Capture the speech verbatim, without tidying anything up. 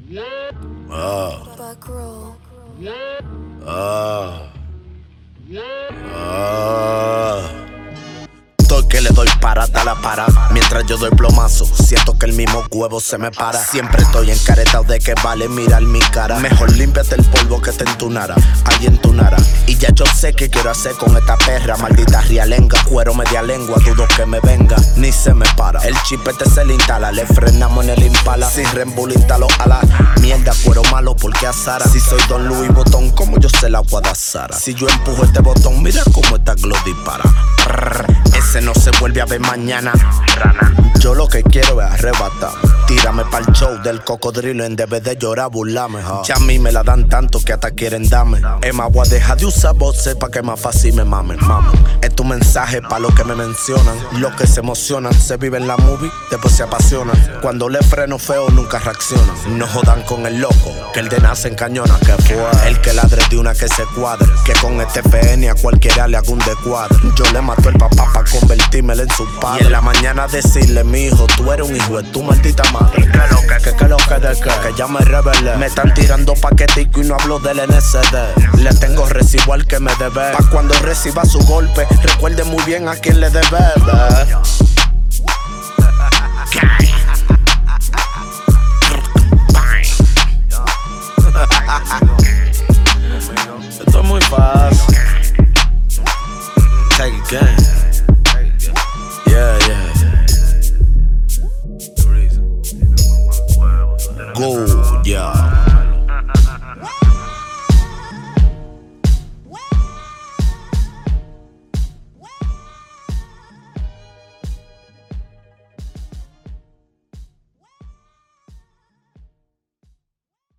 Ah. Ah. Ah. Estoy que le doy parada a la para. Mientras yo doy plomazo, siento que el mismo huevo se me para. Siempre estoy encaretado de que vale mirar mi cara. Mejor límpiate el polvo que te entunara, ahí entunara. Y ya yo sé qué quiero hacer con esta perra. Maldita rialenga, cuero media lengua, dudo que me venga, ni se me para. El chipete se le instala, le frenamos en el impala. Sin Red Bull instalo a la mierda, cuero malo porque azara. Si soy Don Luis Botón, como yo sé la agua de Sara. Si yo empujo este botón, mira cómo esta glow dispara. Prrr, ese no se vuelve a ver mañana. Rana. Yo lo que quiero es arrebatar. Tírame pa'l show del cocodrilo en vez de llorar, burlame. Ja. Ya a mí me la dan tanto que hasta quieren darme. Es más, voy a dejar de usar voces pa' que más fácil me mamen, mamen. Es tu mensaje pa' los que me mencionan. Los que se emocionan, se viven la movie, después se apasionan. Cuando le freno feo nunca reaccionan. No jodan con el loco, que el de nace en cañona. Que fue el que ladre de una que se cuadre. Que con este F N a cualquiera le hago un descuadre. Yo le mato el papá pa' convertírmelo en su padre. Y en la mañana decirle, mi hijo, tú eres un hijo de tu maldita madre. Que lo que, que, que lo que de que, que ya me rebelé. Me están tirando paquetico y no hablo del N S D. Le tengo recibo al que me debe. Pa' cuando reciba su golpe, recuerde muy bien a quién le debe. Esto es muy fácil. Take it again. Yeah, yeah. Go, yeah.